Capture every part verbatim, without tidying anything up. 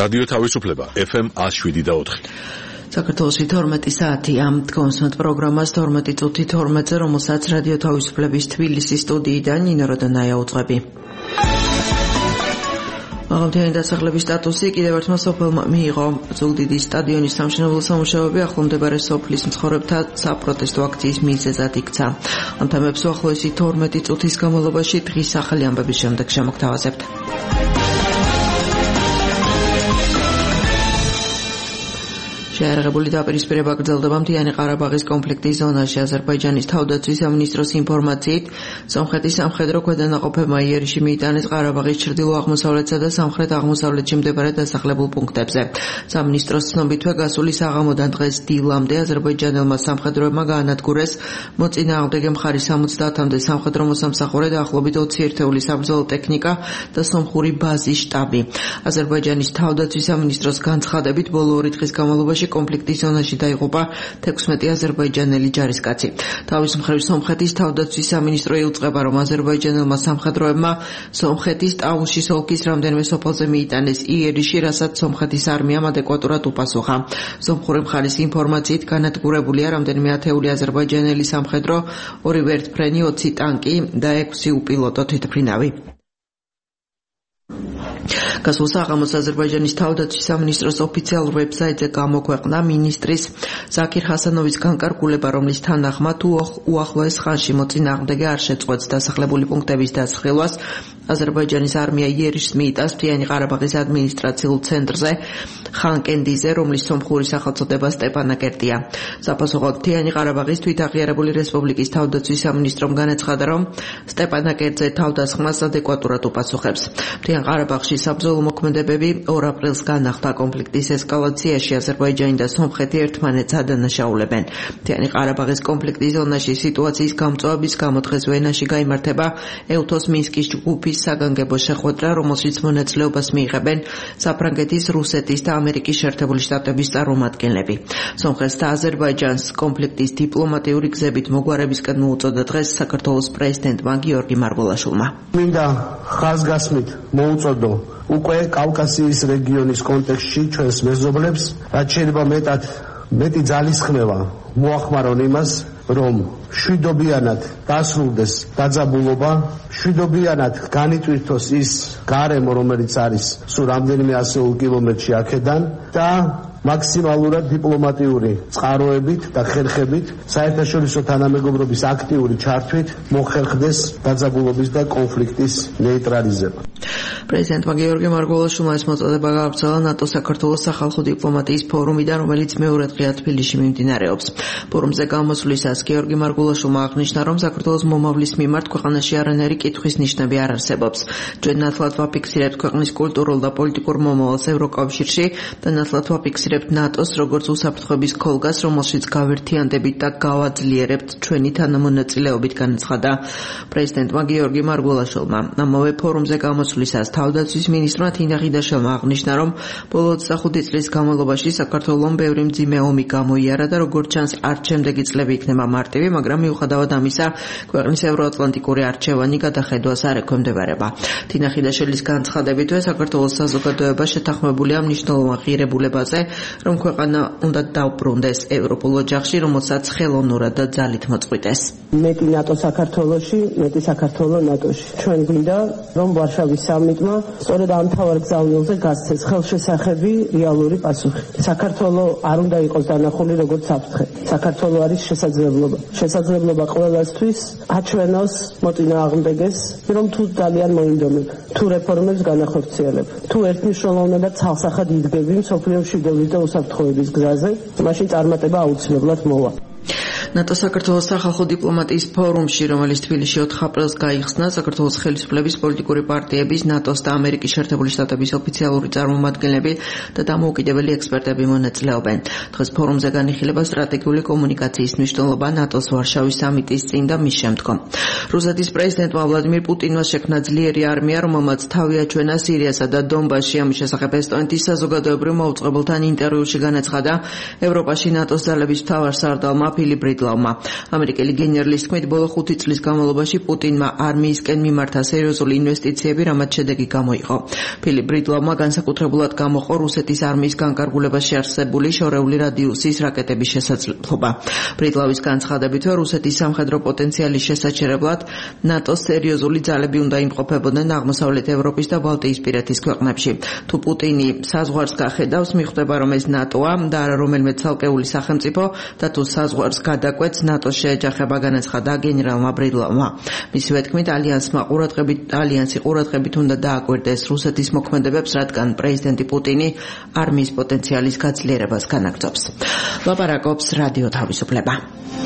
რადიო თავისუფლება ეფ ემ one oh seven და four. საქართველოში თორმეტი საათი ამ დგომსმენთ პროგრამას თორმეტი წუთი თორმეტზე, რომელსაც რადიო თავისუფლების თბილისის სტუდიიდან ნინო როდონაია უძღვები. მაღალმთიანი დასახლების სტატუსი კიდევ ერთმა სოფელმა მიიღო. ზუგდიდის სტადიონის სამშენებლო სამუშაოები ახლო მდებარე სოფლის მცხოვრებთა საპროტესტო აქციის მიზეზად იქცა. ამ თემებს უახლოესი თორმეტი წუთის განმავლობაში დღის ახალი ამბების შემდეგ შემოგთავაზებთ. შეიარაღებული დაპირისპირება გრძელდება მთიანი ყარაბაღის კონფლიქტის ზონაში. აზერბაიჯანის თავდაცვის სამინისტროს ინფორმაციით, სომხეთის სამხედრო ქვედანაყოფებმა იერიში მიიტანეს ყარაბაღის ჩრდილო-აღმოსავლეთსა და სამხრეთ-აღმოსავლეთში მდებარე დასახლებულ პუნქტებზე. სამინისტროს ცნობითვე, გასული საღამოდან დღეს დილამდე აზერბაიჯანელმა სამხედროებმა გაანადგურეს მოწინააღმდეგე მხარის ოცდაათამდე სამხედრო მოსამსახურე და ახლობით ოცი ერთეული საბრძოლო ტექნიკა და სომხური ბაზის შტაბი. აზერბაიჯანის თავდაცვის სამინისტროს განცხადებით, ბოლო ორი დღის განმავლობაში კონფლიქტის ზონაში დაიღუპა თექვსმეტი აზერბაიჯანელი ჯარისკაცი. თავის მხრივ სომხეთის თავდაცვის სამინისტრო იუწყება, რომ აზერბაიჯანელმა სამხედროებმა სომხეთის ტაუშის ოლქის რამდენიმე სოფელზე მიიტანეს იერიში, რასაც სომხეთის არმიამ ადეკვატურად უპასუხა. სომხური მხარის ინფორმაციით, განადგურებულია რამდენიმე ათეული აზერბაიჯანელი სამხედრო, ორი ვერტმფრენი, ოცი ტანკი და ექვსი უპილოტო თვითმფრინავი. გასულ საღამოს აზერბაიჯანის თავდაცვის სამინისტროს ოფიციალურ ვებსაიტზე გამოქვეყნდა მინისტრის ზაქირ ჰასანოვის განკარგულება, რომლის თანახმად უახლოეს ხანში მოწინააღმდეგე არ შეწყვეტს დასახლებული პუნქტების დასხილვას. აზერბაიჯანის არმია იერიშს მიიტანს მთიანი ყარაბაღის ადმინისტრაციულ ცენტრზე ხანკენდიზე, რომლის სომხური სახელწოდება სტეპანაკერტია. საპასუხოდ მთიანი ყარაბაღის თვითაღიარებული რესპუბლიკის თავდაცვის სამინისტრომ განაცხადა, რომ სტეპანაკერტზე თავდასხმას ადეკვატურად უპასუხებს. მთიან ყარაბაღში საბრძოლო მოქმედებები ორ აპრილს განახლდა. კონფლიქტის ესკალაციაში აზერბაიჯანი და სომხეთი ერთმანეთს ადანაშაულებენ. მთიანი ყარაბაღის კონფლიქტის ზონაში სიტუაციის გამწვავების გამო დღეს ვენაში გაიმართება ევთოს მინსკის ჯგუფის საგანგებო შეხვედრა, რომელშიც მონაწილეობას მიიღებენ საფრანგეთის, რუსეთის და ამერიკის შეერთებული შტატების წარმომადგენლები. სომხეთს და აზერბაიჯანს კონფლიქტის დიპლომატიური გზებით მოგვარებისკენ მოუწოდა დღეს საქართველოს პრეზიდენტმა გიორგი მარგველაშვილმა. მინდა ხაზგასმით მოუწოდო უკვე კავკასიის რეგიონის კონტექსტში ჩვენს მეზობლებს, რაც შეიძლება მეტად მეტი ძალისხმევა მოახმარონ იმას, რომ შვიდობიანად დასრულდეს დაძაბულობა, შვიდობიანად განიტვირთოს ის გარემო, რომელიც არის სულ რამდენიმე ასეულ კილომეტრში აქედან და მაქსიმალურად დიპლომატიური წყაროებით და ხერხებით საერთაშორისო თანამეგობრობის აქტიური ჩართვით მოხერხდეს დაძაბულობის და კონფლიქტის ნეიტრალიზება. პრეზიდენტმა გიორგი მარგველაშვილმა ეს მოწოდება გაავრცელა ნატო საქართველოს სახალხო დიპლომატიის ფორუმიდან, რომელიც მეორე დღეა თბილისში მიმდინარეობს. ფორუმზე გამოსვლისას გიორგი მარგველაშვილმა აღნიშნა, რომ საქართველოს მომავლის მიმართ ქვეყანაში არანაირი კითხვის ნიშნები არ არსებობს. ჩვენ ნათლად ვაფიქსირებთ ქვეყნის კულტურულ და პოლიტიკურ მომავალს ევროკავშირში და ნათლად ვაფიქსირებთ ნატოს როგორც უსაფრთხოების ქოლგას, რომელშიც გავერთიანდებით და გავაძლიერებთ ჩვენი თანამონაწილეობით, განაცხადა პრეზიდენტმა გიორგი მარგველაშვილმა. ამავე ფორუმზე გამოსვლისას თავდაცვის მინისტრმა თინა ღიდაშელმა აღნიშნა, რომ ბოლო ოცდახუთი წლის განმავლობაში საქართველომ ბევრი მძიმე ომი გამოიარა და როგორც ჩანს არც შემდეგი წლები იქნება მარტივი, მაგრამ მიუხედავად ამისა ქვეყნის ევროატლანტიკური არჩევანი გადახედვას არ ექვემდებარება. თინა ღიდაშელის განცხადებითვე საქართველოს საზოგადოება შეთანხმებულია მნიშვნელოვან ღირებულებაზე, რომ ქვეყანა უნდა დაუბრუნდეს ევროპულ ოჯახში, რომელსაც ხელოვნურად და ძალით მოწყვიტეს. მეტი ნატო საქართველოში, მეტი საქართველო ნატოში. ჩვენ გვინდა, რომ ვარშავის სამიტმა სწორედ ამ მთავარ გზავნილზე გასცეს ხელშესახები რეალური პასუხი. საქართველო არ უნდა იყოს დანახული როგორც საფრთხე. საქართველო არის შესაძლებლობა. შესაძლებლობა ყველასთვის აჩვენოს მოწინააღმდეგეს, რომ თუ ძალიან მოინდომებ, თუ რეფორმებს განახორციელებ, თუ ერთმნიშვნელოვნად ცალსახად იდგები მსოფლიოში და უსაფრთხოების გზაზე, მაშინ წარმატება აუცილებლად მოვა. ნატო საქართველოს სახალხო დიპლომატიის ფორუმში, რომელიც თბილისში ოთხ აპრილს გაიხსნა, საქართველოს ხელისუფლების პოლიტიკური პარტიების, ნატოს და ამერიკის შეერთებული შტატების ოფიციალური წარმომადგენლები და დამოუკიდებელი ექსპერტები მონაწილეობენ. დღეს ფორუმზე განიხილება სტრატეგიული კომუნიკაციის მნიშვნელობა ნატოს ვარშავის სამიტის წინ და მის შემდგომ. რუსეთის პრეზიდენტმა ვლადიმირ პუტინმა შექმნა ძლიერი არმია, რომელმაც თავი აჩვენა სირიასა და დონბასში. ამის შესახებ ესტონეთის საზოგადოებრივ მოუწყებელთან ინტერვიუში განაცხადა ევროპაში ნატოს ძალების მთავარ სარდალმა ფილიპ ბრიდლავმა. ამერიკელი გენერლის თქმით, ბოლო ხუთი წლის განმავლობაში პუტინმა არმიისკენ მიმართა სერიოზული ინვესტიციები, რამაც შედეგი გამოიღო. ფილიპ ბრიდლავმა განსაკუთრებულად გამოყო რუსეთის არმიის განკარგულებაში არსებული შორეული რადიუსის რაკეტების შესაძლებლობა. ბრიდლავის განცხადებით, რუსეთის სამხედრო პოტენციალის შესაჩერებლად ნატოს სერიოზული ძალები უნდა იმყოფებოდნენ აღმოსავლეთ ევროპის და ბალტიისპირეთის ქვეყნებში. თუ პუტინი საზღვარს გახედავს, მიხვდება, რომ ეს ნატოა და არა რომელიმე ცალკეული სახელმწიფო და თუ საზღვარს გადაკვეთს, ნატოს შეეჯახება, განაცხადა გენერალმა ბრიდლავმა. მისივე თქმით, ალიანსმა ყურადღებით ალიანსი ყურადღებით უნდა დააკვირდეს რუსეთის მოქმედებებს, რადგან პრეზიდენტი პუტინი არმიის პოტენციალის გაძლიერებას განაგრძობს. ლაპარაკობს რადიო თავისუფლება.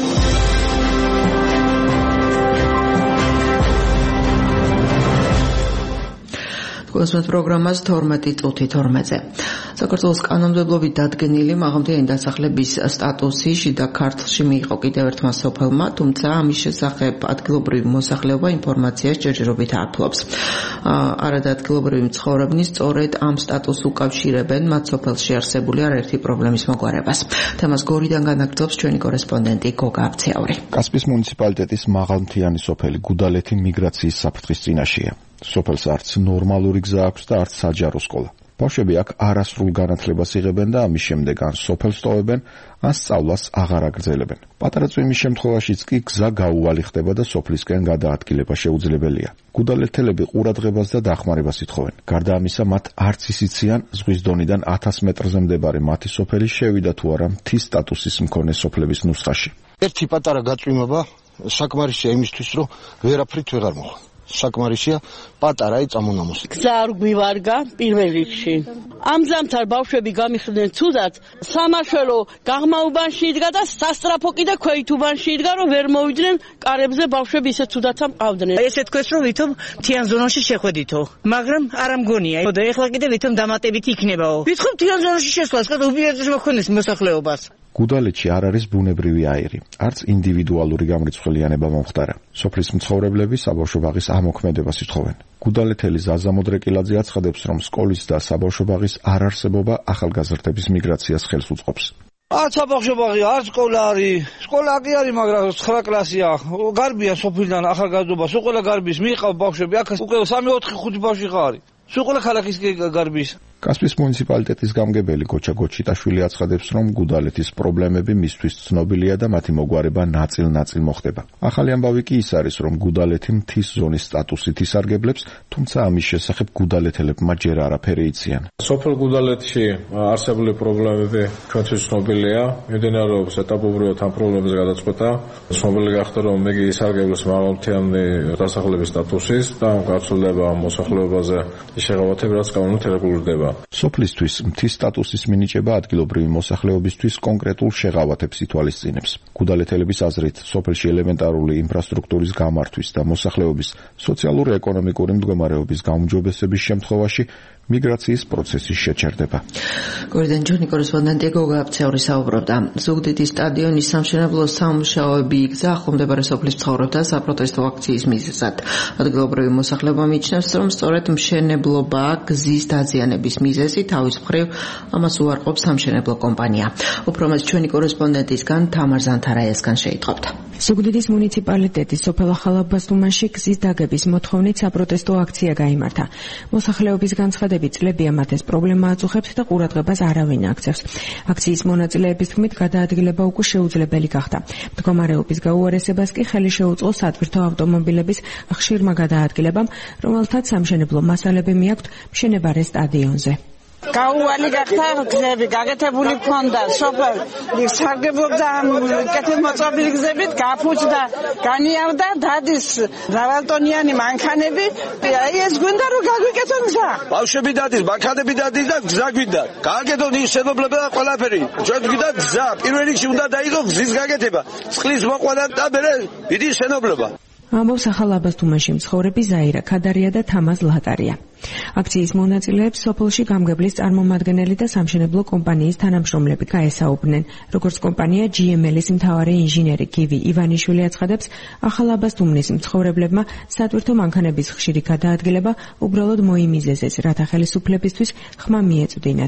კოსმოს პროგრამას თორმეტი წუთი თორმეტზე. საქართველოს კანონმდებლობით დადგენილი მაღალმთიანი დასახლების სტატუსი შიდა ქართლში მიიღო კიდევ ერთმა სოფელმა, თუმცა ამის შესახებ ადგილობრივი მოსახლეობა ინფორმაციას ჯერჯერობით არ ფლობს. არადადგილობრივი მცხოვრებნი სწორედ ამ სტატუსს უკავშირებენ მათ სოფელში არსებული არაერთი პრობლემის მოგვარებას. თემას გორიდან განაგრძობს ჩვენი კორესპონდენტი გოგა აბციაური. კასპიის მუნიციპალიტეტის მაღალმთიანი სოფელი გუდალეთი მიგრაციის საფრთხის წინაშეა. სოფელს არც ნორმალური გზა აქვს და არც საჯარო სკოლა. ბავშვები აქ არასრულ განათლებას იღებენ და ამის შემდეგ ან სოფელს ტოვებენ, ან სწავლას აღარ აგრძელებენ. პატარა წვიმის შემთხვევაშიც კი გზა გაუვალი ხდება და სოფლისკენ გადაადგილება შეუძლებელია. გუდალეთელები ყურადღებას და დახმარებას ითხოვენ. გარდა ამისა, მათ არც ისიციან ზღვის დონიდან ათას მეტრზე მდებარე მათი სოფელი შევიდა თუ არა მთის სტატუსის მქონე სოფლების ნუსხაში. ერთი პატარა გაწვიმება საკმარისია იმისთვის, რომ ვერაფრით ვეღარ მოხდა. საკმარისია პატარა წამონამოსი. გზა არ გვივარგა პირველ რიგში. ამ ზამთარ ბავშვები გამიხდნენ ცუდად, სამაშველო გაღმაუბანში იდგა და სასტრაფო კიდე ქვეითუბანში იდგა, რომ ვერ მოვიდნენ კარებზე ბავშვები ისე ცუდათა მყავდნენ. ესე თქვეს, რომ ვითომ მთიან ზონაში შეხვედითო, მაგრამ არ ამგონია. და ეხლა კიდე ვითომ დამატებით იქნებაო. ვითომ მთიან ზონაში შესვლას, ხა უპირატესობა ქონდეს მოსახლეობას. გუდალეთში არ არის ბუნებრივი აირი, არც ინდივიდუალური გამრიცხველიანება მომხდარა. სოფლის მცხოვრებლები საბავშვო ბაღის ამოქმედებას ითხოვენ. გუდალეთელი ზაზა მოდრეკილაძე აცხადებს, რომ სკოლის და საბავშვო ბაღის არარსებობა ახალგაზრდების მიგრაციას ხელს უწყობს. არც საბავშვო ბაღი, არც სკოლა არის. სკოლა კი არის, მაგრამ ცხრა კლასია. გარბია სოფლიდან ახალგაზრდობა, სულ ყველა გარბის მიიყავ ბავშვები, აქ უკვე სამი ოთხი ხუთი ბავშვი ხარი. სულ ყველა ქალაქის გარბის. კასპიის მუნიციპალიტეტის გამგებელი გოჩა გოჩიტაშვილი აცხადებს, რომ გუდალეთის პრობლემები მისთვის ცნობილია და მათი მოგვარება ნაწილ-ნაწილ მოხდება. ახალი ამბავი კი ის არის, რომ გუდალეთი მთის ზონის სტატუსით ისარგებლებს, თუმცა ამის შესახებ გუდალეთელებმა ჯერ არაფერი იციან. სოფელ გუდალეთში არსებული პრობლემები ჩვენთვის ცნობილია, მიმდინარეობს ეტაპობრივად ამ პრობლემების გადაწყვეტა. ცნობილი გახდა, რომ იგი ისარგებლებს მაღალმთიანი დასახლების სტატუსის და გაცვლდება მოსახლეობაზე შეღავათება, რაც კანონით რეგულირდება. სოფლისთვის მთის სტატუსის მინიჭება ადგილობრივი მოსახლეობისთვის კონკრეტულ შეღავათებს ითვალისწინებს. გუდალეთელების აზრით, სოფელში ელემენტარული ინფრასტრუქტურის გამართვის და მოსახლეობის სოციალურ-ეკონომიკური მდგომარეობის გაუმჯობესების შემთხვევაში მიგრაციის პროცესი შეჩერდება. გორიდან ჩვენი კორესპონდენტი გოგა აბციაური საუბრობდა. ზუგდიდის სტადიონის სამშენებლო სამუშაოები იგზა ახლომდებარე სოფლის მცხოვრებთა საპროტესტო აქციის მიზეზად. ადგილობრივი მოსახლეობა მიიჩნევს, რომ სწორედ მშენებლობა გზის დაზიანების მიზეზი თავის მხრივ ამას უარყოფს სამშენებლო კომპანია. უფრო მეტ ჩვენი კორესპონდენტისგან თამარ ზანთარაიასგან შეიტყობთ. ზუგდიდის მუნიციპალიტეტის სოფელ ახალაბასტუმანში გზის დაგების მოთხოვნით საპროტესტო აქცია გაიმართა. მოსახლეობის განცხადებით წლებია მათ ეს პრობლემა აწუხებს და ყურადღებას არავინ აქცევს. აქციის მონაწილეების თქმით გადაადგილება უკვე შეუძლებელი გახდა. მდგომარეობის გაუარესებას კი ხელი შეუწყო სატვირთო ავტომობილების ხშირმა გადაადგილებამ, რომელთაც სამშენებლო მასალები მიაქვთ მშენებარე სტადიონზე. გაუვალი გახდა გზები, გაკეთებული ჰქონდა სოფელ სარგებლობდა კეთილ მოწყობილი გზებით, გაფუჭდა, განიავდა დადის მრავალტონიანი მანქანები. აი ეს გვინდა რომ გაგვიკეთონ გზა. ბავშვები დადის, მანქანები დადის და გზა გვინდა. გააკეთონ ის შენობლება და ყველაფერი. ჩვენ გვინდა გზა. პირველ რიგში უნდა დაიდო გზის გაკეთება. წყლის მოყვანა და მერე დიდი შენობლება. ამბობს ახალაბასტუმანში მცხოვრები ზაირა ქადარია და თამაზ ლატარია. აქციის მონაწილეებს სოფელში გამგებლის წარმომადგენელი და სამშენებლო კომპანიის თანამშრომლები გაესაუბრნენ. როგორც კომპანია ჯი ემ ელ-ის მთავარი ინჟინერი გივი ივანიშვილი აცხადებს, ახალაბასტუმნის მცხოვრებლებმა სატვირთო მანქანების ხშირი გადაადგილება უბრალოდ მოიმიზეზეს, რათა ხელისუფლებისთვის ხმა მიეწვდინათ.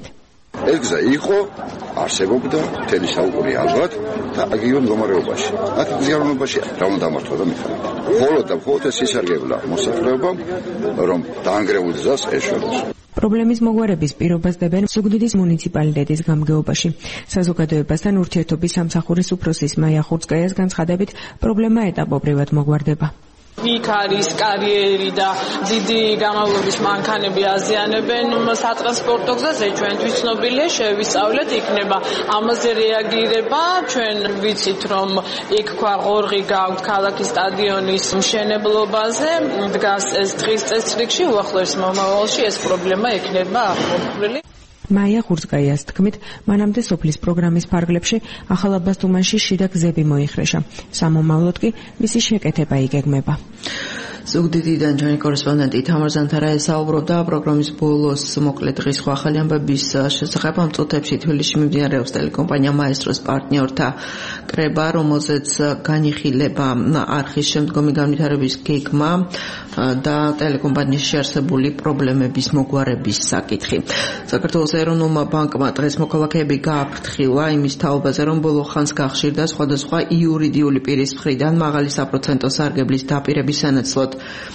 ეს გზა იყო, არსებობდა მთელი საუკუნე ალბათ და აგივე მდგომარეობაში. აქ გზიანობაში რა უნდა დამართვა და მიხარდა. მხოლოდ და მხოლოდ ეს ისარგებლა მოსახლეობამ, რომ დაანგრეულ გზას ეშვებოს. პრობლემის მოგვარების პირობას დებენ ზუგდიდის მუნიციპალიტეტის გამგეობაში. საზოგადოებასთან ურთიერთობის სამსახურის უფროსის მაია ხურცკაიას განცხადებით, პრობლემა ეტაპობრივად მოგვარდება. იქ არის კარიერი და დიდი გამავლობის მანქანები აზიანებენ სატრანსპორტო გზაზე, ჩვენთვის ცნობილია, შევისწავლეთ, იქნება ამაზე რეაგირება. ჩვენ ვიცით, რომ იქ ქვა ღორღი გაქვთ ქალაქის სტადიონის მშენებლობაზე, დგას ეს დღის წესრიგში, უახლოეს მომავალში ეს პრობლემა ექნება აღყოფილი. მაია ხურცკაიას თქმით, მანამდე სოფლის პროგრამის ფარგლებში ახალაბასტუმანში შიდა გზები მოიხრეშა. სამომავლოდ კი მისი შეკეთება იგეგმება. ზუგდიდიდან ჩვენი კორესპონდენტი თამარ ზანთარა ესაუბრობდა პროგრამის ბოლოს მოკლე დღის სხვა ახალი ამბების შესახებ. ამ წუთებში თბილისში მიმდინარეობს ტელეკომპანია მაესტროს პარტნიორთა კრება, რომელზეც განიხილება არხის შემდგომი განვითარების გეგმა და ტელეკომპანიაში არსებული პრობლემების მოგვარების საკითხი. საქართველოს ეროვნულმა ბანკმა დღეს მოქალაქეები გააფრთხილა იმის თაობაზე, რომ ბოლო ხანს გახშირდა სხვადასხვა იურიდიული პირის მხრიდან მაღალი საპროცენტო სარგებლის დაპირების სანაცვლოდ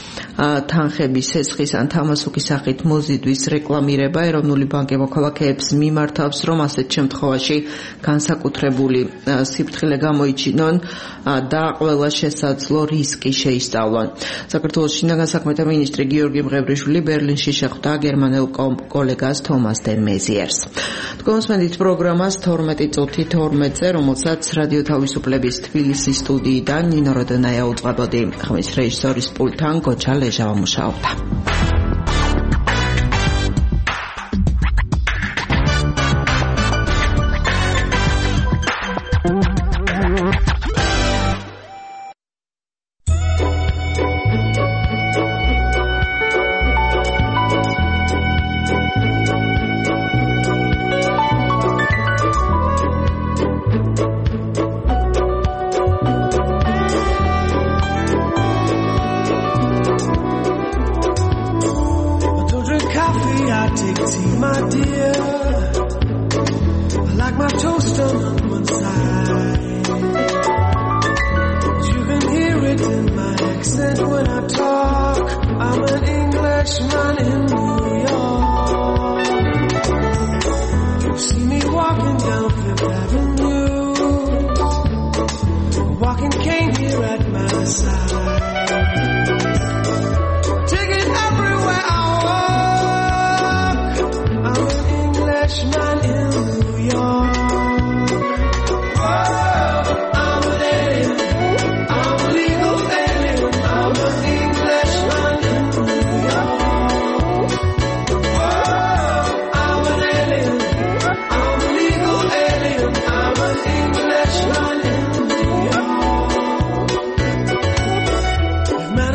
თანხების სესხის ან თამასუქის სახით მოზიდვის რეკლამირება. ეროვნული ბანკი მოქალაქეებს მიმართავს, რომ ასეთ შემთხვევაში განსაკუთრებული სიფრთხილე გამოიჩინონ და ყველა შესაძლო რისკი შეისწავლონ. საქართველოს შინაგან საქმეთა მინისტრი გიორგი მღევრიშვილი ბერლინში შეხვდა გერმანელ კოლეგას თომას დენ მეზიერს. თქვენსმენდით პროგრამას თორმეტი წუთი თორმეტზე, რომელსაც რადიო თავისუფლების თბილისის სტუდიიდან ნინო როდონაია უძღვებოდი. ხმის რეჟისორის პულტთან გოჩა ლეჟავა მუშაობდა. Man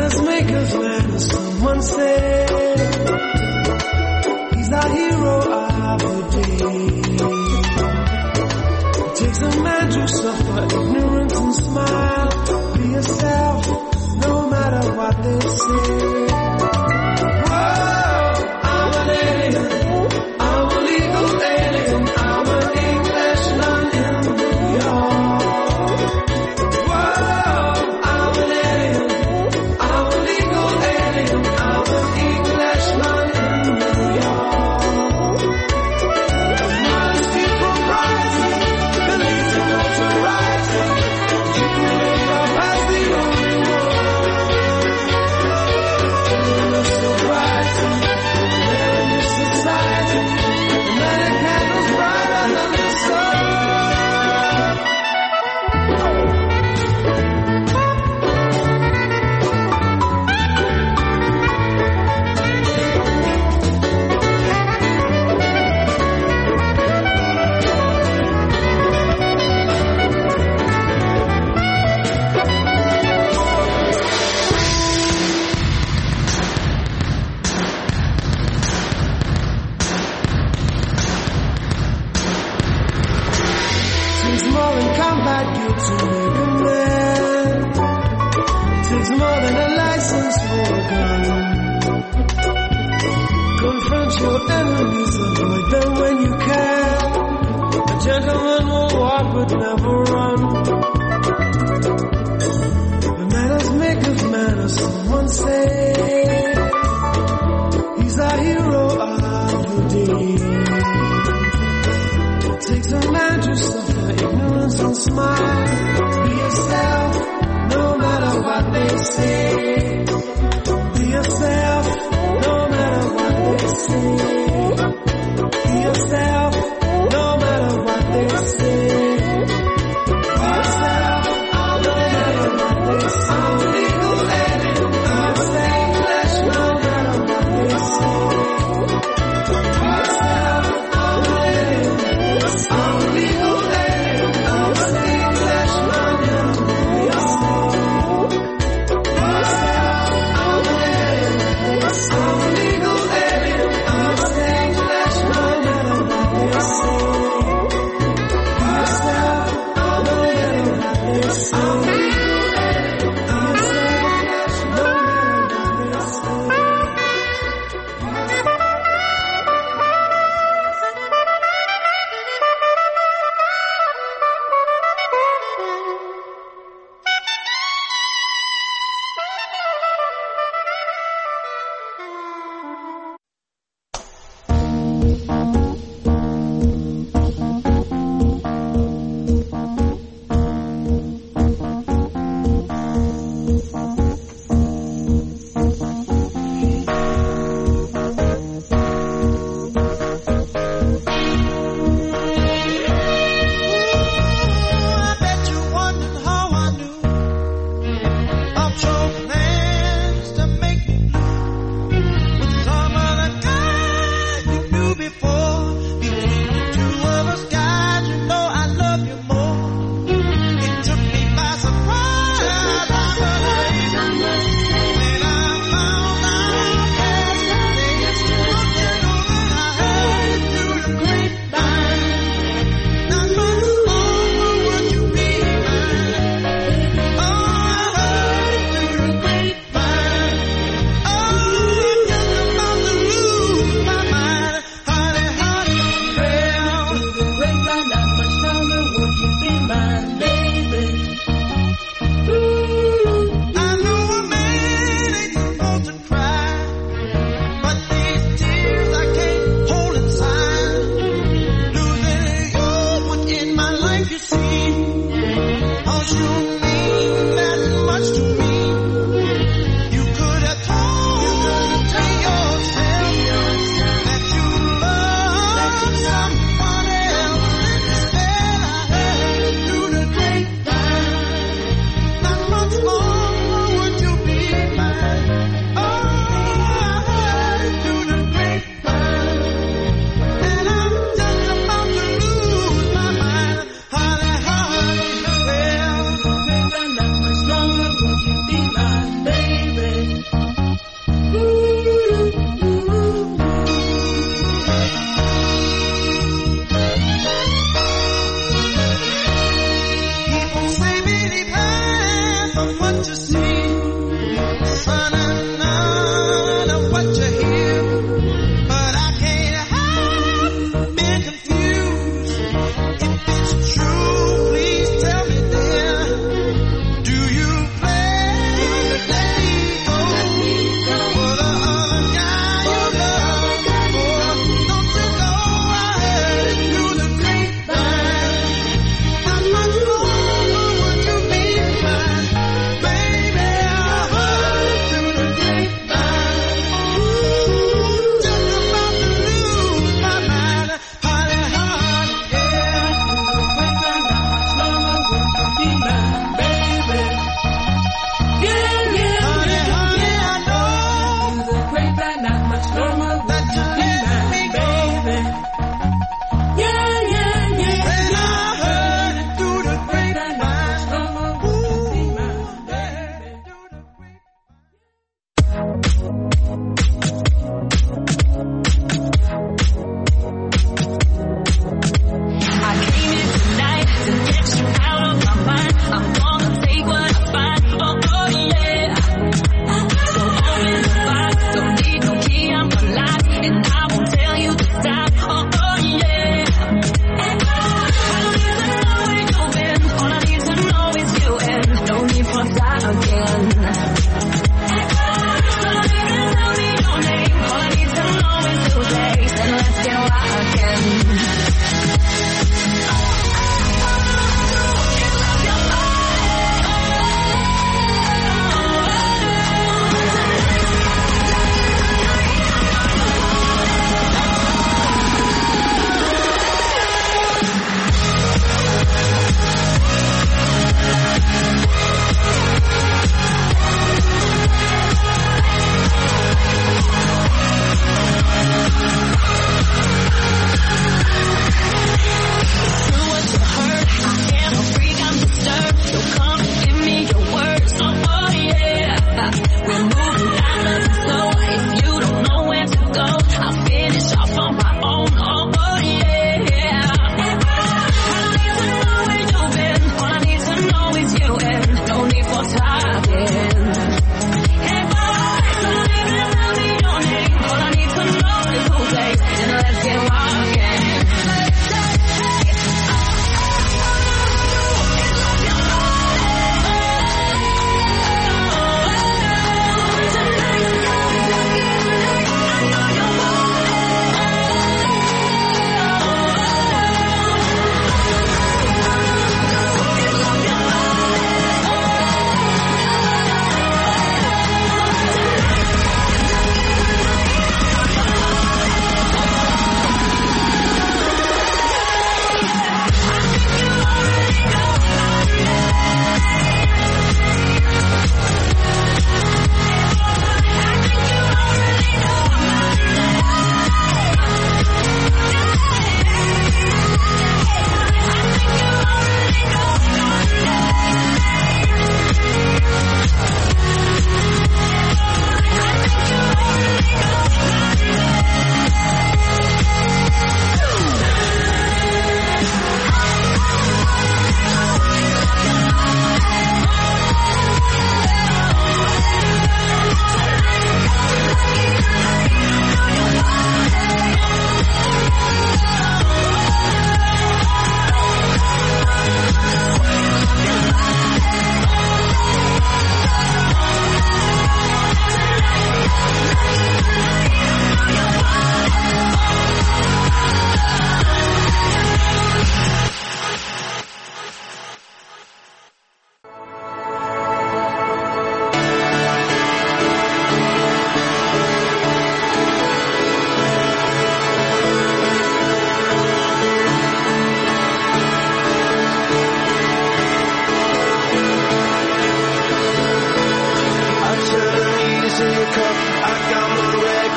your enemies, avoid them when you can. A gentleman will walk but never run. The manners make us manners, someone say. He's a hero of the day. It takes a man to suffer ignorance and smile. Be yourself, no matter what they say. Be yourself, no matter what they say. Be yourself, no matter what they say. Be yourself, no matter what they say. I'm legal and be yourself.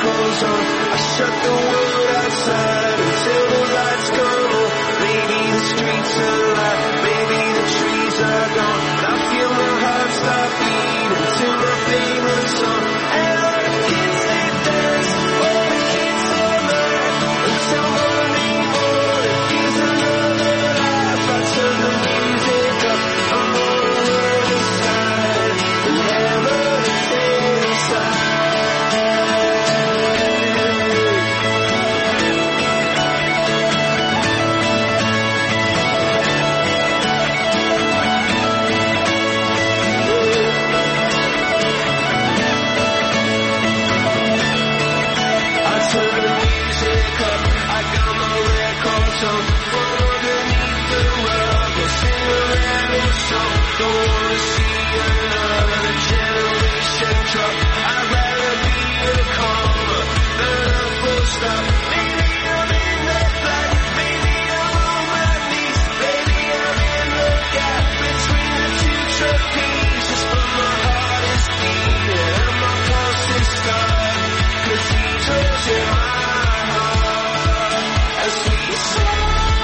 miracles on. I shut the world outside until the lights come on. Maybe the streets are alive, maybe the trees are gone. But I feel my heart start beating to my favorite song. And all the kids they dance, all the kids are mad until Monday morning is another life. I turn the music up, I'm on the other side, and never stay inside. As we say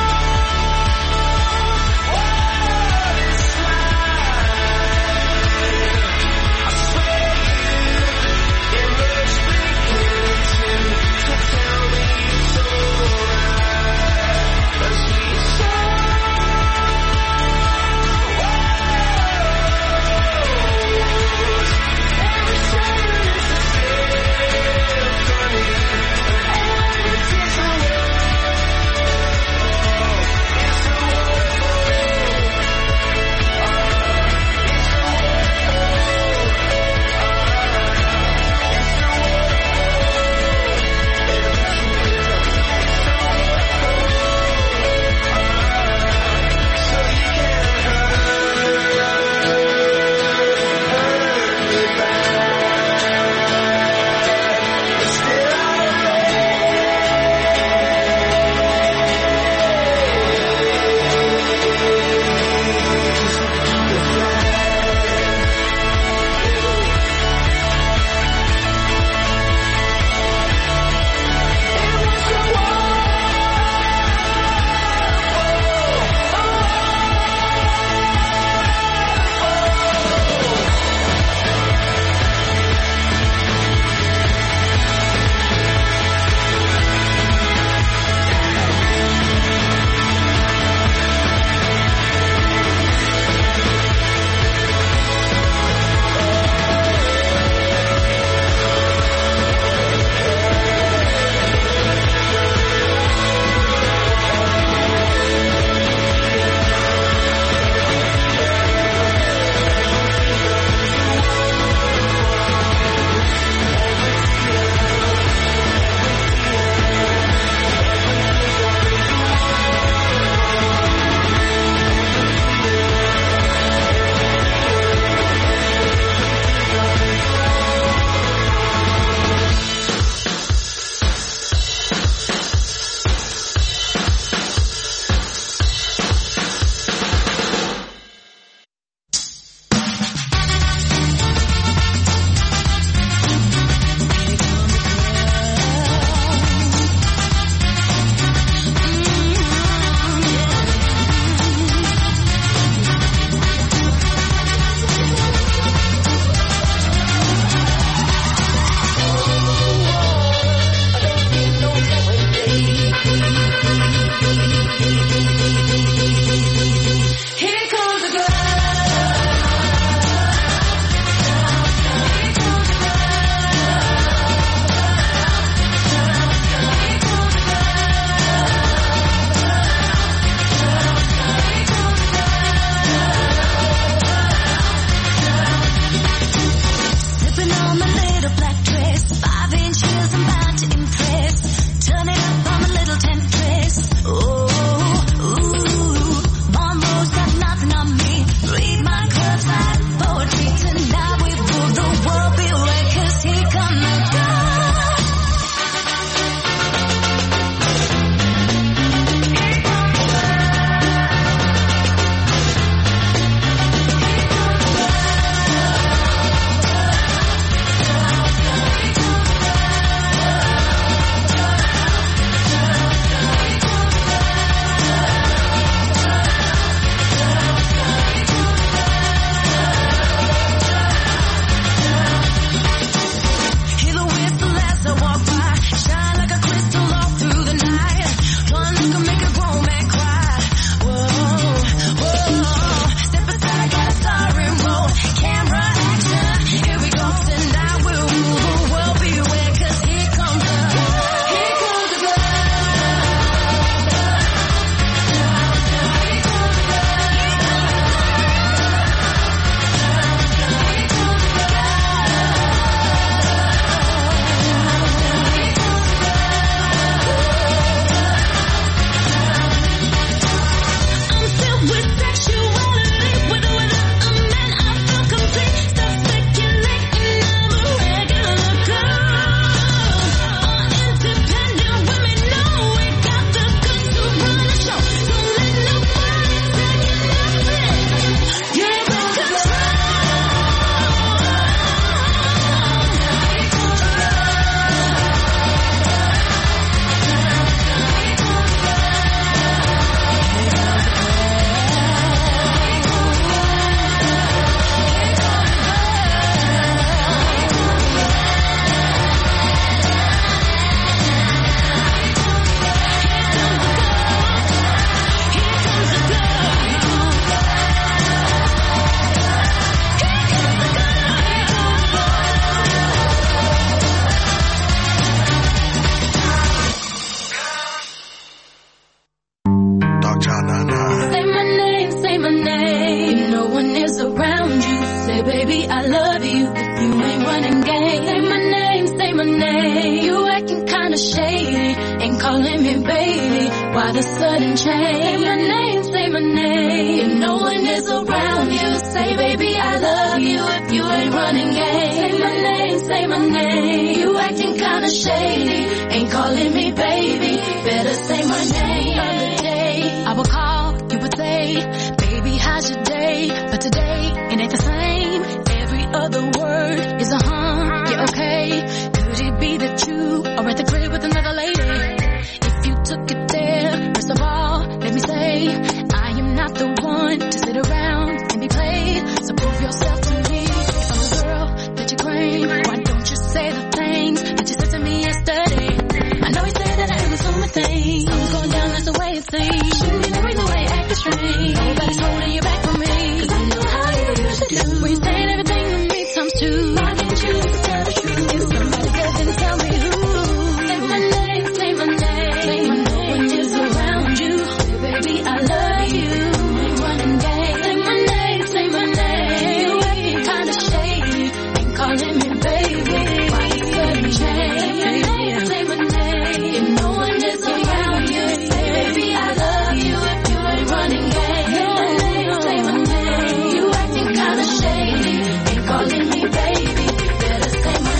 you if you ain't running game. Say my name, say my name. You acting kinda shady, ain't calling me baby. Why the sudden change? Say my name, say my name. If no one is around you, say baby I love you if you ain't running game. Say my name, say my name. You acting kinda shady, ain't calling me baby. Better say my name. The other day I would call, you would say, baby how's your day? But today it ain't the same. Every other word is a huh, yeah okay. Could it be that you are at the crib with another lady? If you took it there, first of all, let me say, I am not the one to sit around and be played. So prove yourself to me. If I'm the girl that you claim, why don't you say the things that you said to me yesterday? I know he said that I am assuming things. Something's going down, that's the way it seems. Shouldn't be the reason why you acting strange. Nobody's holding you back from me, cause I know how you used to do. When you saying everything to me times two, why can't you just tell the truth? If somebody said, then tell me who. Say my name, say my name. Say my no one is around you. Baby, I love you. Ain't running game. Say my name, say my name. You acting kinda shady, ain't calling me baby. Why you sudden change? Say my name, say my name. If no one is around you, say baby I love you if you ain't running game. Say my name, say my name. You acting kinda shady, ain't calling me baby. Better say my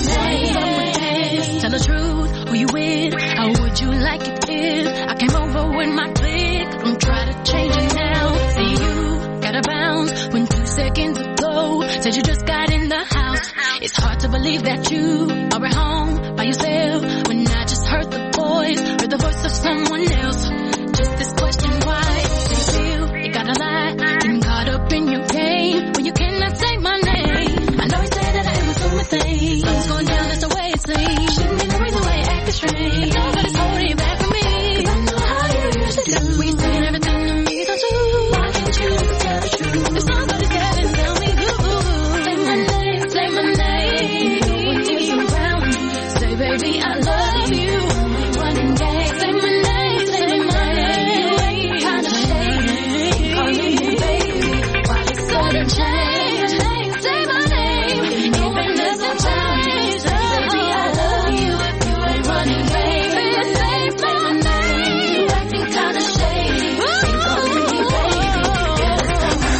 name. Tell the truth, who you with? How would you like it if I came over with my clique? Don't try to change it now. See you gotta bounce when two seconds ago said you just got in the house. It's hard to believe that you are at home by yourself when I just heard the voice, heard the voice of someone else. Just this question, why do you feel you gotta lie? Getting caught up in your game when you cannot say my name. I know he said that I am assuming things. Something's going down, that's the way it seems. Shouldn't be the reason why you acting strange. Nobody's holding you back from me, cause I know how you used to do. We saying everything to me times two. Why can't you just tell the truth? If somebody said it, tell me who. Say my name, say my name. No one is around you. Say baby I love you. Ain't running game. Say my name, say my name. You ain't kinda shady, calling me baby. Why you sudden change? Say my name, even doesn't change. Say baby I love you if you ain't running game. Say my name. You acting kinda shady, ain't calling me baby. Better say my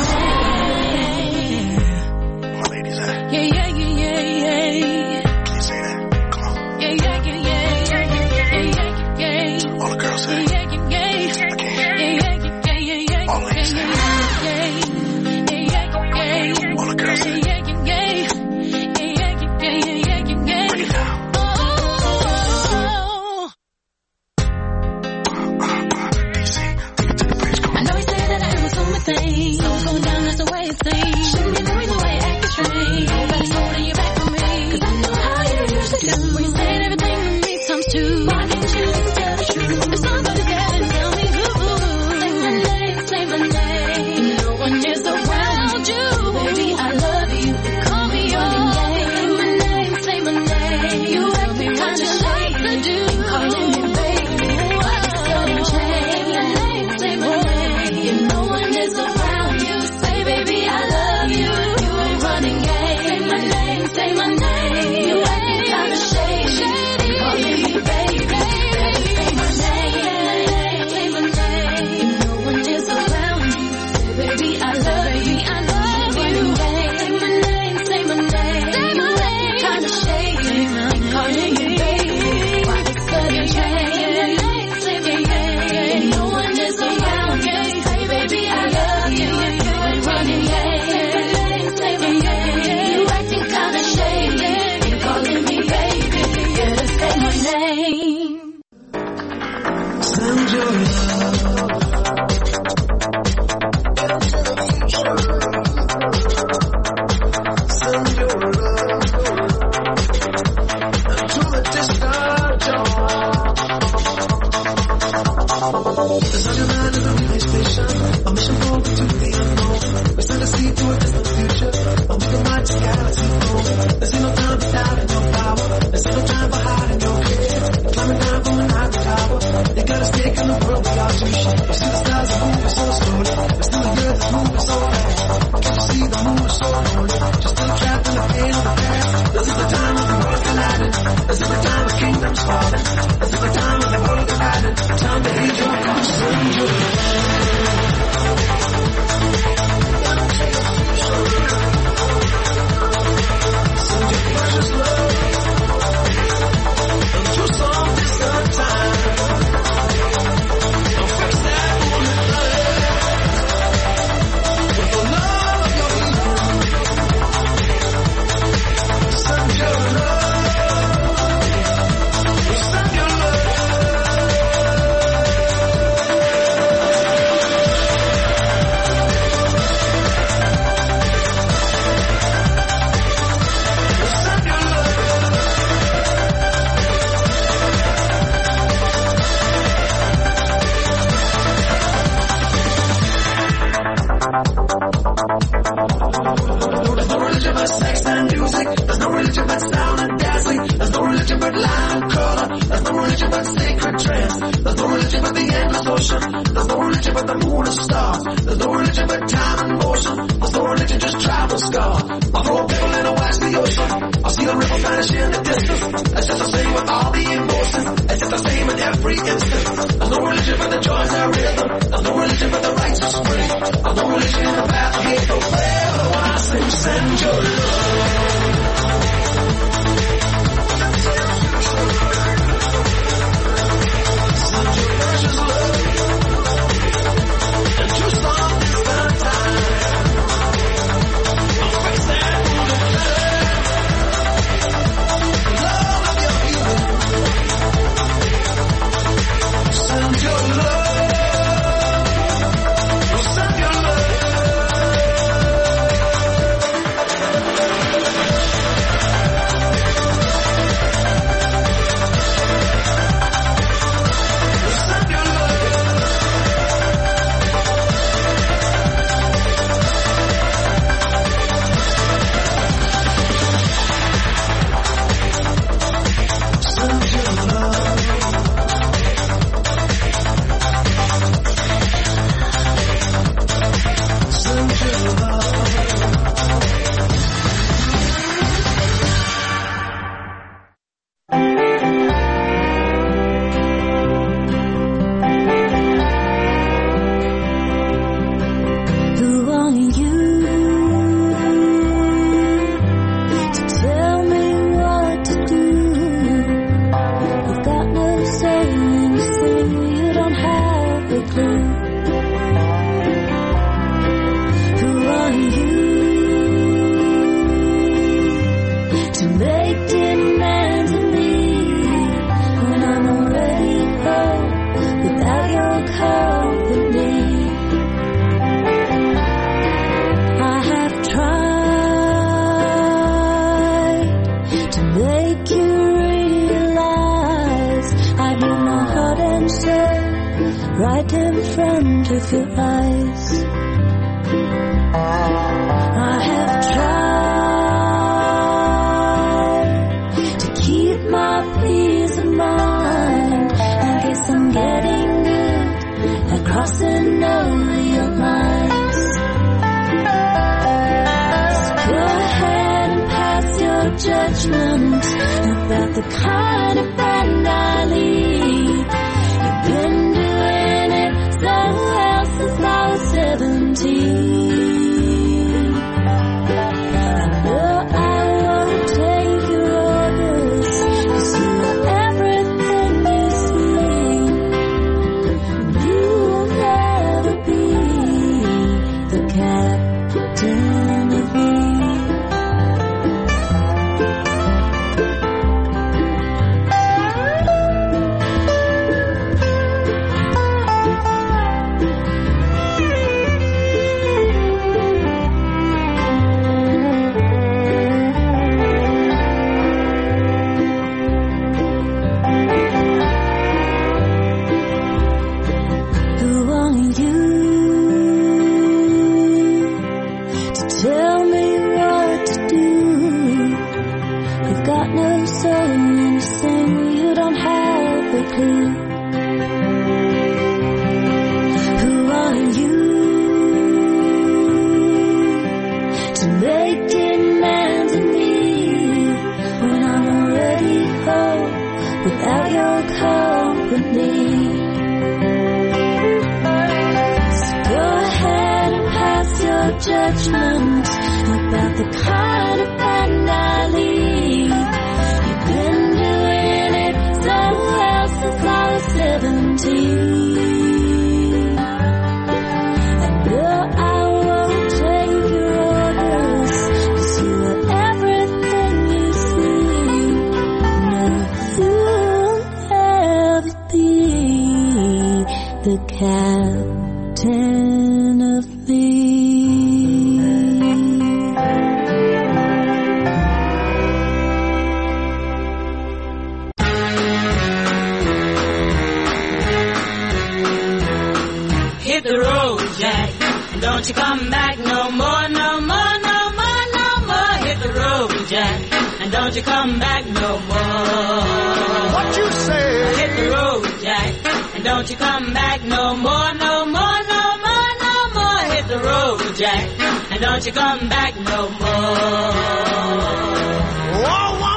name. My ladies at? Yeah, yeah, yeah, yeah, yeah. Can you say that? Come on. Yeah, yeah, yeah, yeah, yeah, yeah, yeah, yeah. All the girls say yeah, yeah, yeah, yeah. I can't. Yeah, yeah, yeah, yeah, yeah. All ladies say yeah, yeah, yeah, yeah. All the girls say yeah, yeah, yeah, yeah, yeah, yeah, yeah, yeah, yeah. Break it down. Oh. D C, take it to the bridge, come I on. know he said that I am assuming things. Something's going down, that's the way it seems. Shouldn't be the reason why you acting strange. Nobody's holding you the ripples vanish in the distance. It's just the same with all the emotions. It's just the same in every instant. There's no religion but the joys and rhythm. There's no religion but the righteous spring. There's no religion in the path of hate. No prayer, but when I sing, send your love. Send your precious love. And your song is the time. I'll face that wounded heart. Love of your healing. Send your love. Oh, send your love. Send your love. Send your love. Send your love. Who are you to tell me what to do? You've got no say when you sing, you don't have a clue. Who are you to make demands of me when I'm already home without your company? I have tried to make you realize I do my heart and soul right in front of your eyes. I have tried to keep my peace of mind. I guess I'm getting good at crossing over your lines. Go ahead and pass your judgment about the kind of band I lead. You've been doing it so well since I was seventeen. I know I won't take your orders, 'cause you are everything you see. You will never be the captain of me. Who are you to tell me what to do? You've got no soul when you sing, you don't have a clue. Who are you to make demands of me when I'm already home without your company? Go ahead and pass your judgment about the kind of band I lead. You've been doing it so well since I was seventeen. I know I won't take your orders, 'cause you are everything you see. No, you'll never be the captain of me. Hit the road, Jack, and don't you come back no more, no more, no more, no more. Hit the road, Jack, and don't you come back no more. What you say? Hit the road, Jack, and don't you come back no more, no more, no more, no more. Hit the road, Jack, and don't you come back no more. Oh,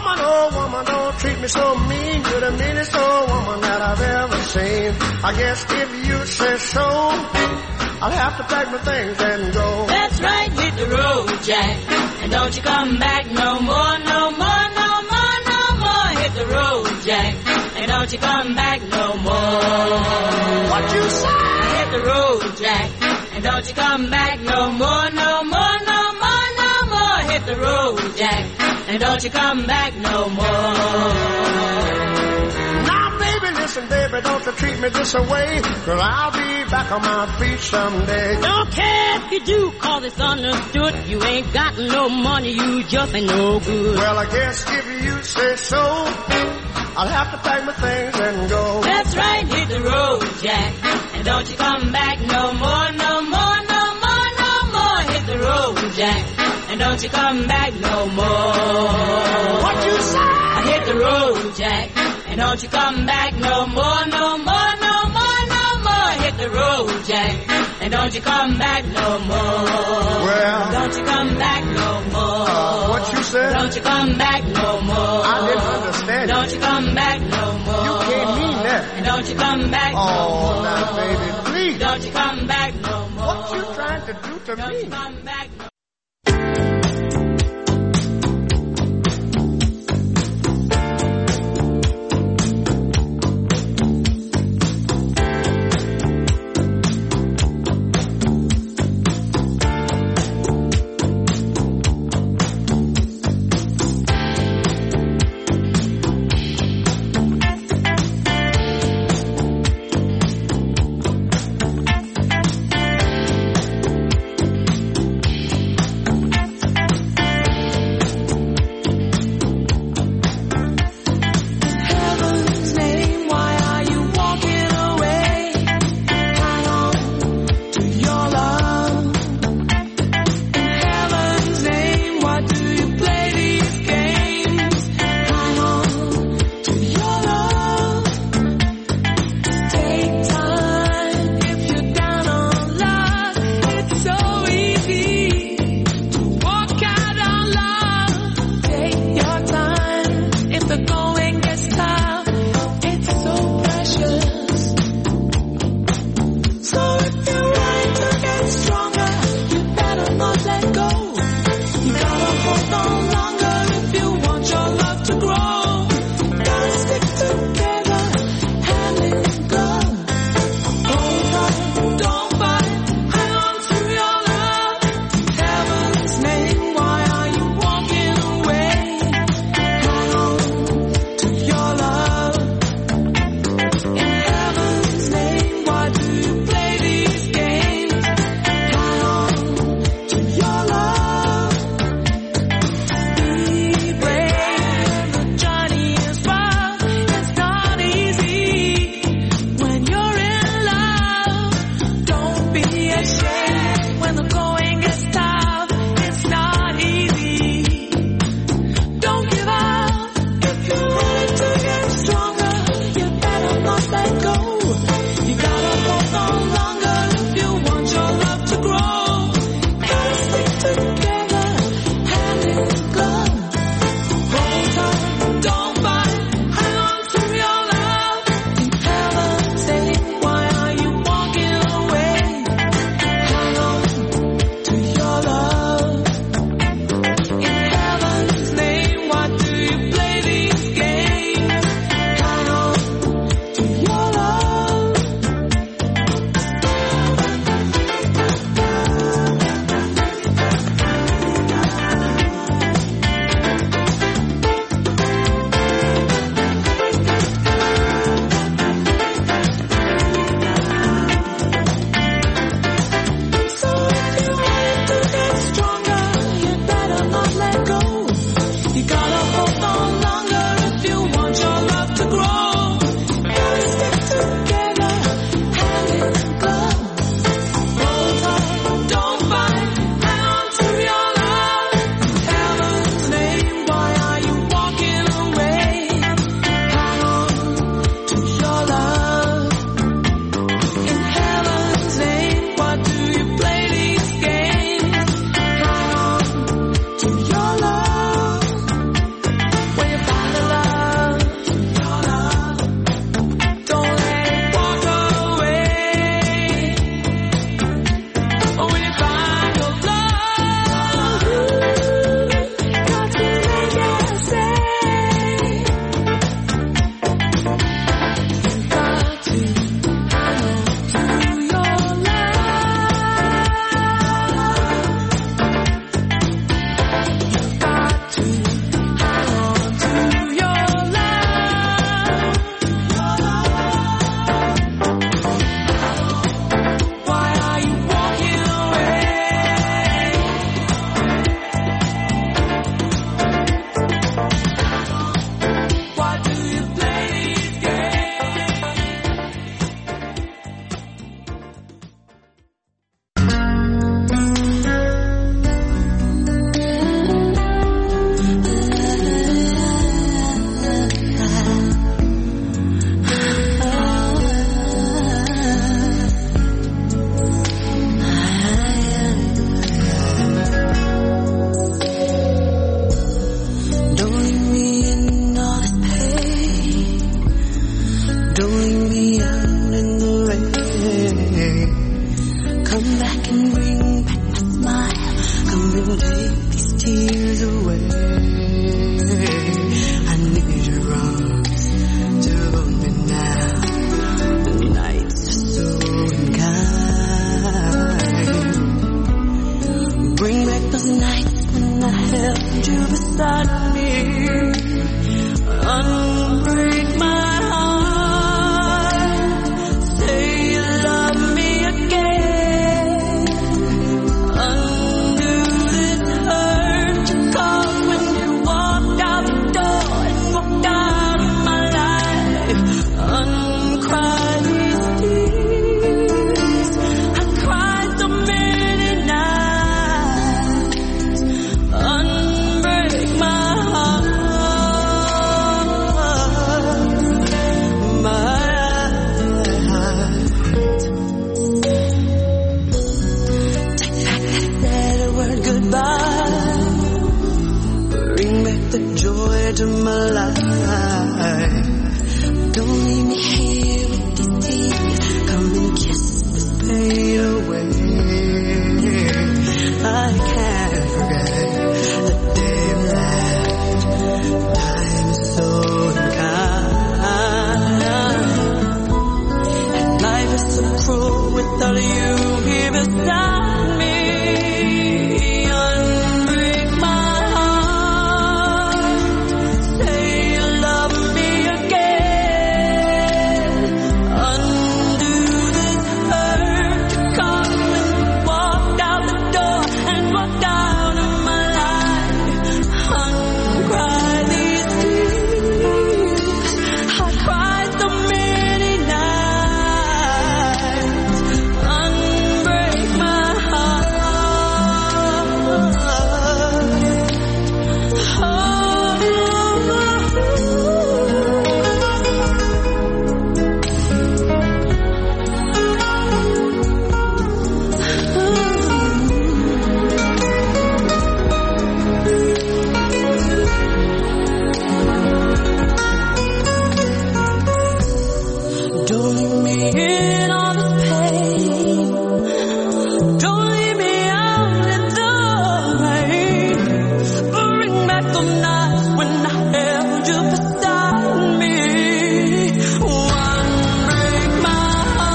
the meanest old woman that I've ever seen. I guess if you say so, I'll have to pack my things and go. That's right, hit the road, Jack. And don't you come back no more, no more, no more, no more. Hit the road, Jack. And don't you come back no more. What you say? Hit the road, Jack. And don't you come back no more, no more, no more, no more. Hit the road, Jack. And don't you come back no more. Now, baby, listen, baby, don't you treat me this away, 'cause I'll be back on my feet someday. Don't care if you do, 'cause it's understood. You ain't got no money, you just ain't no good. Well, I guess if you say so, I'll have to pack my things and go. That's right, hit the road, Jack. And don't you come back no more, no more, no more, no more. Hit the road, Jack. And don't you come back no more. What you say? Hit the road, Jack. And don't you come back no more, no more, no more, no more. Hit the road, Jack. And don't you come back no more. Well, don't you come back no more. Uh, what you said? Don't you come back no more. I didn't understand. Don't you come back no more. You can't mean that. And don't you come back oh, no more. Oh, now, baby, please. Don't you come back no more. What you trying to do to don't me? You come back no more. into my life. Don't leave me here with these tears. Come and kiss this pain away. I can't forget the day we left. Time is so unkind, and life is so cruel without you here beside me. Unbreak my heart. Say you love me again. Undo this hurt to come and walk out the door and walk out of my life. Uncry these tears. I cried so many nights. Unbreak my heart. Don't leave me in all this pain. Don't leave me out in the rain. Bring back the nights when I held you beside me. One break my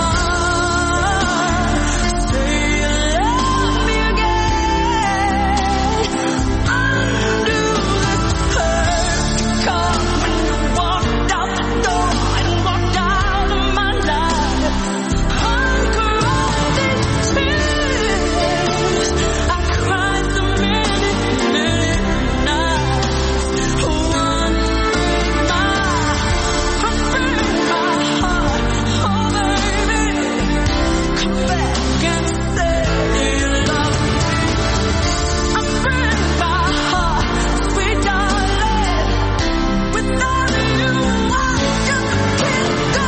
heart. Say you love me again. Undo this hurt. Come when you walked out the door and walked out of my life. Uncry these tears. I cried so many, many nights. One break my, one break my heart. Oh baby, come back and say you love me. Unbreak my heart, sweet darling. Without you, I just can't go.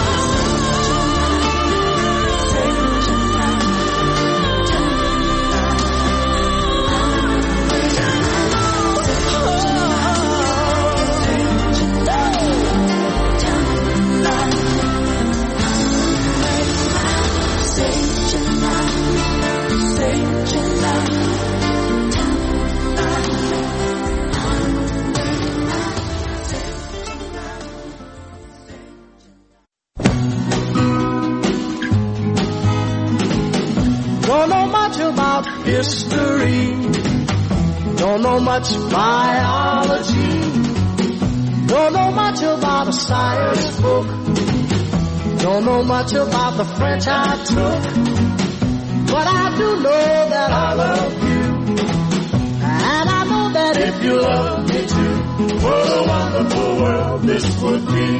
Don't know much about history. Don't know much biology. Don't know much about a science book. Don't know much about the French I took. But I do know that I love you. And I know that if you love me too, what a wonderful world this would be.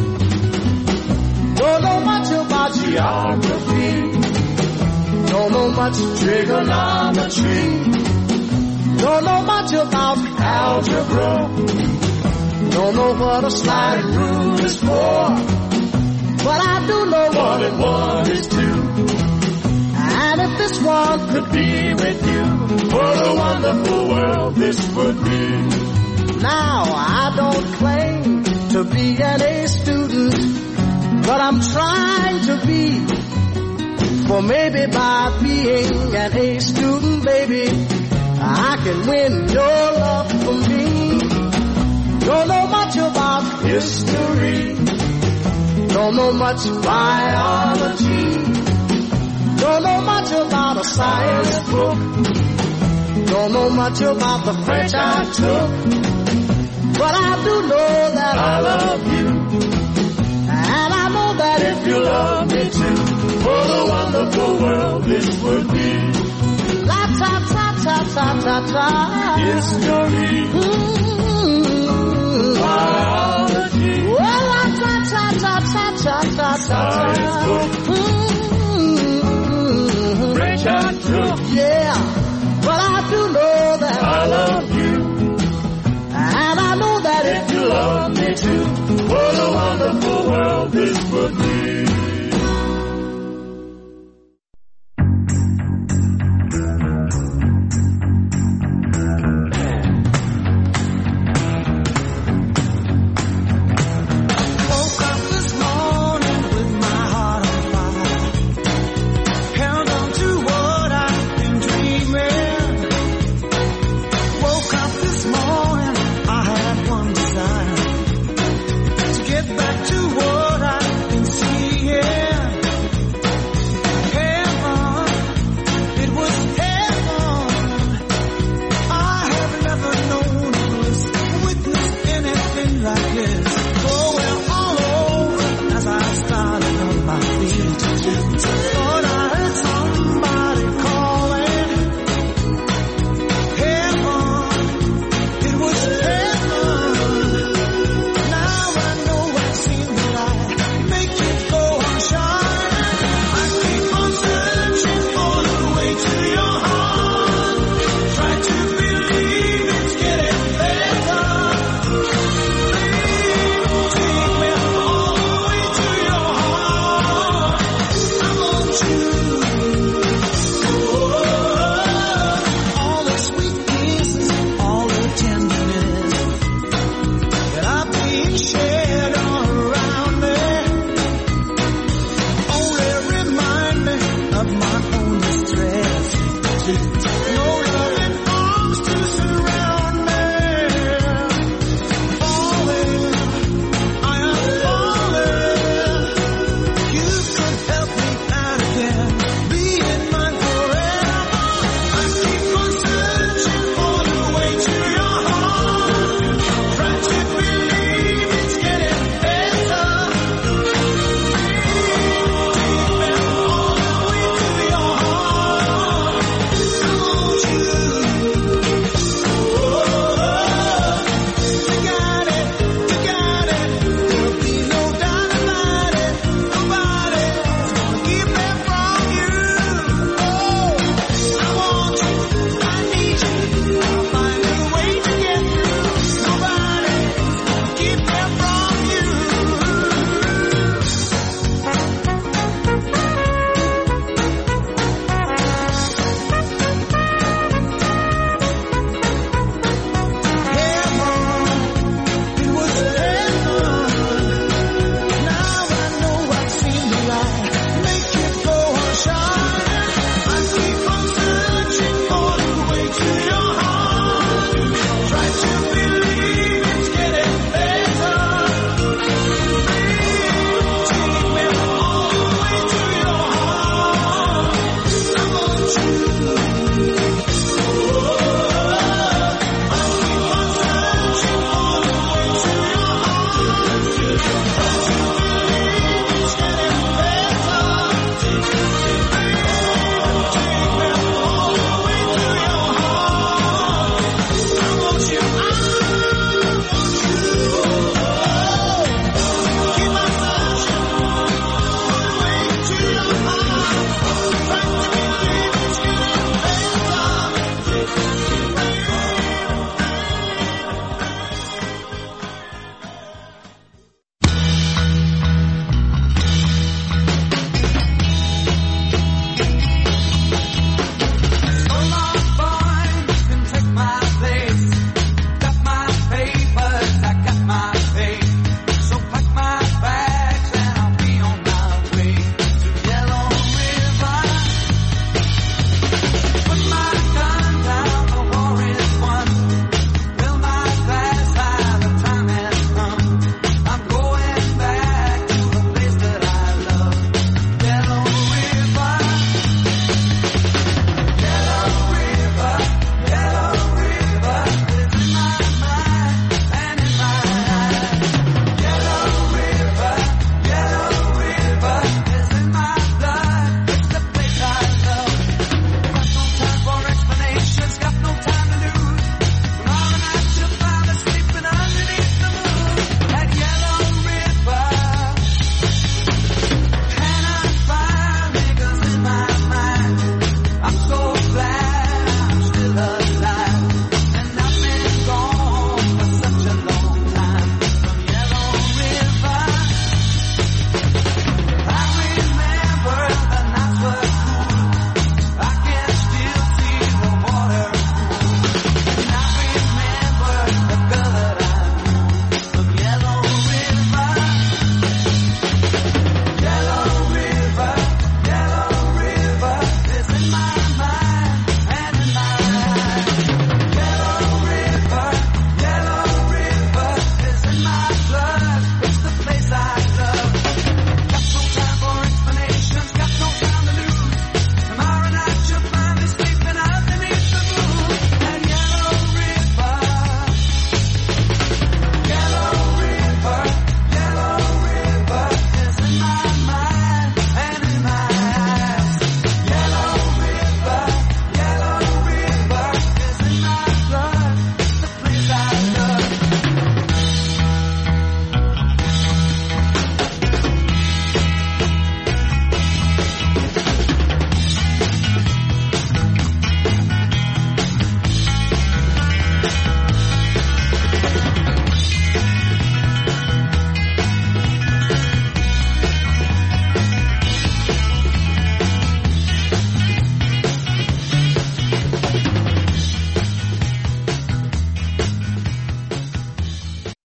Don't know much about geography. Don't know much trigonometry. Don't know much about algebra. Don't know what a sliding rule is for. But I do know one and one is two. And if this one could be with you, what a wonderful world this would be. Now I don't claim to be an A student, but I'm trying to be. For maybe by being an A student, baby, I can win your love for me. Don't know much about history. Don't know much biology. Don't know much about a science book. Don't know much about the French I took. But I do know that I love you. And I know that if you love me too, what a wonderful world this would be. La ta ta ta ta ta ta. History. Mm-hmm. Biology. Well, la ta ta ta ta ta ta ta. Mm-hmm. French I took. Yeah, but I do know that I love you. And I know that if you love me too, what a wonderful world this would be. All the sweet kisses, all the tenderness that I've been sharing.